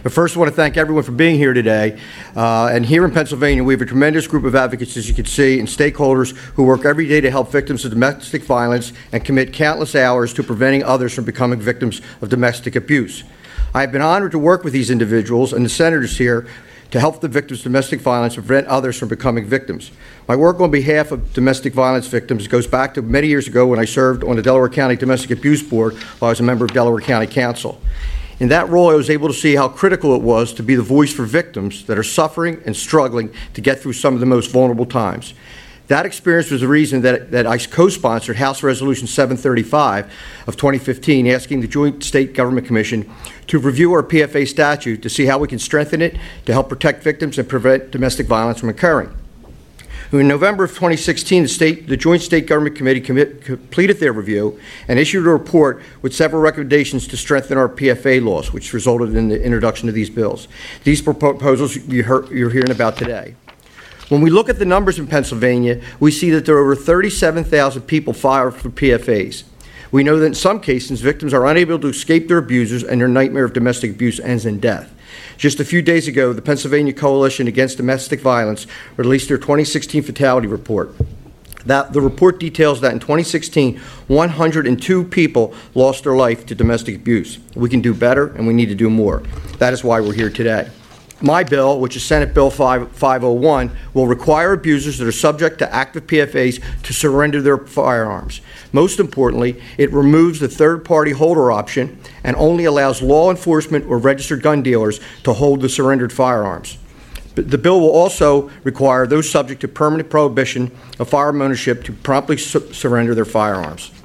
But first, I want to thank everyone for being here today. And here in Pennsylvania, we have a tremendous group of advocates, as you can see, and stakeholders who work every day to help victims of domestic violence and commit countless hours to preventing others from becoming victims of domestic abuse. I have been honored to work with these individuals and the senators here to help the victims of domestic violence and prevent others from becoming victims. My work on behalf of domestic violence victims goes back to many years ago when I served on the Delaware County Domestic Abuse Board while I was a member of Delaware County Council. In that role, I was able to see how critical it was to be the voice for victims that are suffering and struggling to get through some of the most vulnerable times. That experience was the reason that I co-sponsored House Resolution 735 of 2015, asking the Joint State Government Commission to review our PFA statute to see how we can strengthen it to help protect victims and prevent domestic violence from occurring. In November of 2016, the Joint State Government Committee completed their review and issued a report with several recommendations to strengthen our PFA laws, which resulted in the introduction of these bills. These proposals you're hearing about today. When we look at the numbers in Pennsylvania, we see that there are over 37,000 people filed for PFAs. We know that in some cases, victims are unable to escape their abusers and their nightmare of domestic abuse ends in death. Just a few days ago, the Pennsylvania Coalition Against Domestic Violence released their 2016 fatality report. The report details that in 2016, 102 people lost their life to domestic abuse. We can do better, and we need to do more. That is why we're here today. My bill, which is Senate Bill 501, will require abusers that are subject to active PFAs to surrender their firearms. Most importantly, it removes the third-party holder option and only allows law enforcement or registered gun dealers to hold the surrendered firearms. The bill will also require those subject to permanent prohibition of firearm ownership to promptly surrender their firearms.